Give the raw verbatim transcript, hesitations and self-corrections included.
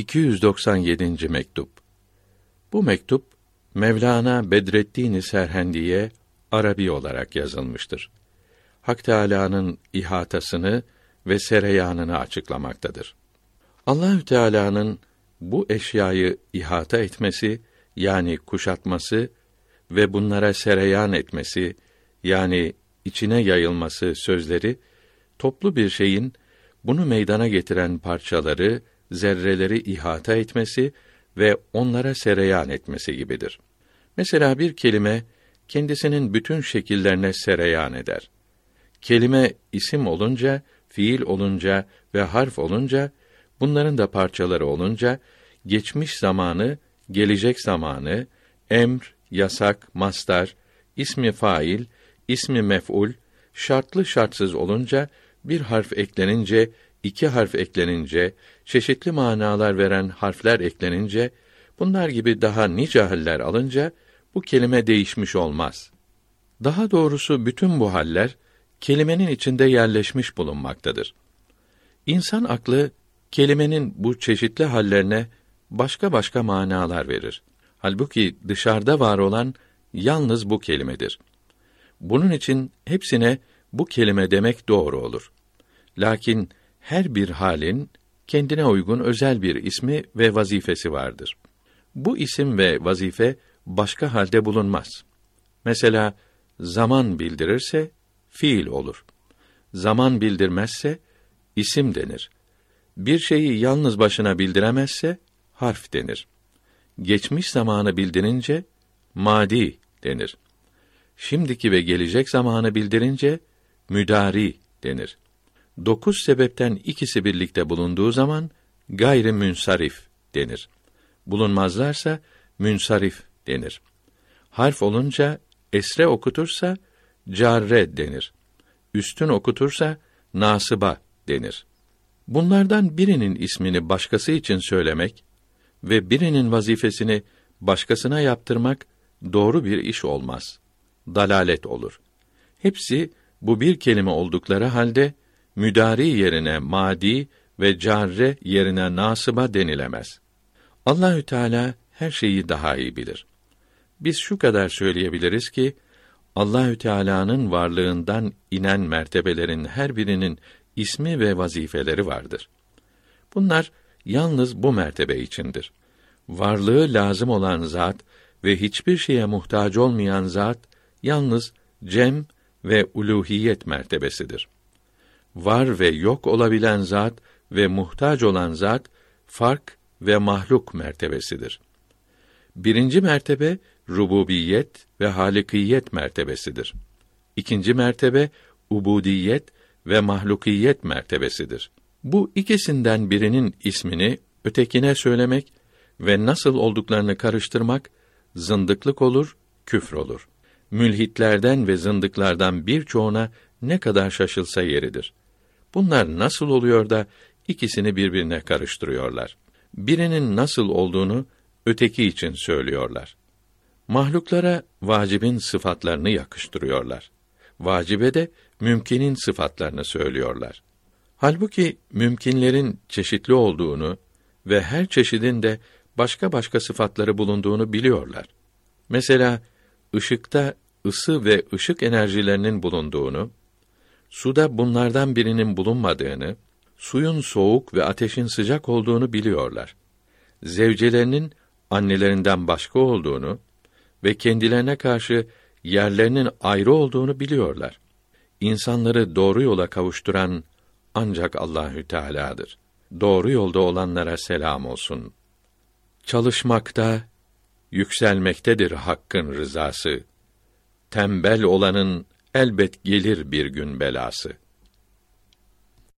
iki yüz doksan yedinci mektup. Bu mektup Mevlana Bedreddin Serhendi'ye Arabi olarak yazılmıştır. Hak Teâlâ'nın ihatasını ve sereyanını açıklamaktadır. Allahü Teâlâ'nın bu eşyayı ihata etmesi, yani kuşatması ve bunlara sereyan etmesi, yani içine yayılması sözleri, toplu bir şeyin bunu meydana getiren parçaları, zerreleri ihata etmesi ve onlara sereyan etmesi gibidir. Mesela bir kelime kendisinin bütün şekillerine sereyan eder. Kelime isim olunca, fiil olunca ve harf olunca, bunların da parçaları olunca, geçmiş zamanı, gelecek zamanı, emr, yasak, mastar, ismi fail, ismi mef'ul, şartlı şartsız olunca, bir harf eklenince, iki harf eklenince, çeşitli manalar veren harfler eklenince, bunlar gibi daha nice haller alınca, bu kelime değişmiş olmaz. Daha doğrusu bütün bu haller, kelimenin içinde yerleşmiş bulunmaktadır. İnsan aklı, kelimenin bu çeşitli hallerine başka başka manalar verir. Halbuki dışarıda var olan yalnız bu kelimedir. Bunun için hepsine bu kelime demek doğru olur. Lakin her bir halin kendine uygun özel bir ismi ve vazifesi vardır. Bu isim ve vazife başka halde bulunmaz. Mesela zaman bildirirse fiil olur. Zaman bildirmezse isim denir. Bir şeyi yalnız başına bildiremezse harf denir. Geçmiş zamanı bildirince madi denir. Şimdiki ve gelecek zamanı bildirince müdari denir. Dokuz sebepten ikisi birlikte bulunduğu zaman gayri münsarif denir. Bulunmazlarsa münsarif denir. Harf olunca esre okutursa carre denir. Üstün okutursa nasıba denir. Bunlardan birinin ismini başkası için söylemek ve birinin vazifesini başkasına yaptırmak doğru bir iş olmaz. Dalalet olur. Hepsi bu bir kelime oldukları halde müdari yerine madi ve carre yerine nasıba denilemez. Allahü Teala her şeyi daha iyi bilir. Biz şu kadar söyleyebiliriz ki Allahü Teala'nın varlığından inen mertebelerin her birinin ismi ve vazifeleri vardır. Bunlar yalnız bu mertebe içindir. Varlığı lazım olan zat ve hiçbir şeye muhtaç olmayan zat yalnız cem ve uluhiyet mertebesidir. Var ve yok olabilen zat ve muhtaç olan zat fark ve mahluk mertebesidir. Birinci mertebe rububiyet ve halikiyet mertebesidir. İkinci mertebe ubudiyet ve mahlukiyet mertebesidir. Bu ikisinden birinin ismini ötekine söylemek ve nasıl olduklarını karıştırmak zındıklık olur, küfür olur. Mülhitlerden ve zındıklardan birçoğuna ne kadar şaşılsa yeridir. Bunlar nasıl oluyor da ikisini birbirine karıştırıyorlar? Birinin nasıl olduğunu öteki için söylüyorlar. Mahluklara vacibin sıfatlarını yakıştırıyorlar. Vacibe de mümkinin sıfatlarını söylüyorlar. Halbuki mümkinlerin çeşitli olduğunu ve her çeşidin de başka başka sıfatları bulunduğunu biliyorlar. Mesela ışıkta ısı ve ışık enerjilerinin bulunduğunu, suda bunlardan birinin bulunmadığını, suyun soğuk ve ateşin sıcak olduğunu biliyorlar. Zevcelerinin annelerinden başka olduğunu ve kendilerine karşı yerlerinin ayrı olduğunu biliyorlar. İnsanları doğru yola kavuşturan ancak Allahü Teala'dır. Doğru yolda olanlara selam olsun. Çalışmakta, yükselmektedir Hakk'ın rızası. Tembel olanın elbet gelir bir gün belası.